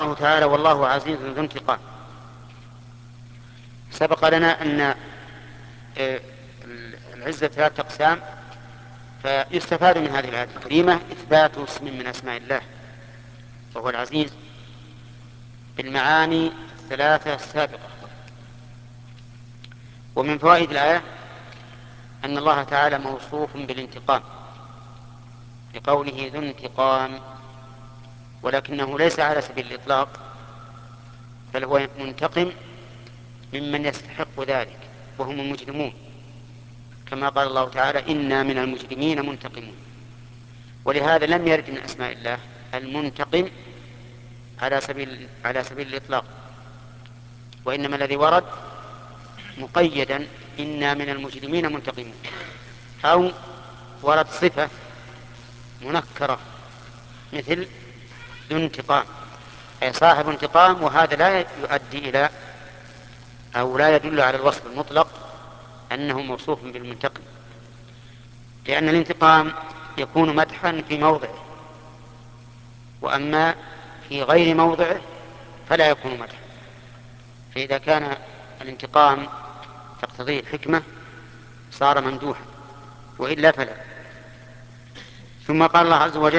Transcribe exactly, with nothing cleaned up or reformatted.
الله تعالى والله عزيز ذو انتقام. سبق لنا أن العزة ثلاثة أقسام، فيستفاد من هذه الآية الكريمة إثبات اسم من أسماء الله وهو العزيز بالمعاني الثلاثة السابقة. ومن فوائد الآية أن الله تعالى موصوف بالانتقام بقوله ذو انتقام، ولكنه ليس على سبيل الإطلاق، بل هو منتقم ممن يستحق ذلك وهم المجرمون، كما قال الله تعالى إنا من المجرمين منتقمون. ولهذا لم يرد من أسماء الله المنتقم على سبيل على سبيل الإطلاق، وإنما الذي ورد مقيدا إنا من المجرمين منتقمون، أو ورد صفة منكرة مثل ذو انتقام أي صاحب انتقام، وهذا لا يؤدي إلى أو لا يدل على الوصف المطلق أنه موصوف بالمنتقم، لأن الانتقام يكون مدحا في موضعه، وأما في غير موضعه فلا يكون مدحا. فإذا كان الانتقام تقتضيه الحكمة صار ممدوحا، وإلا فلا. ثم قال الله عز وجل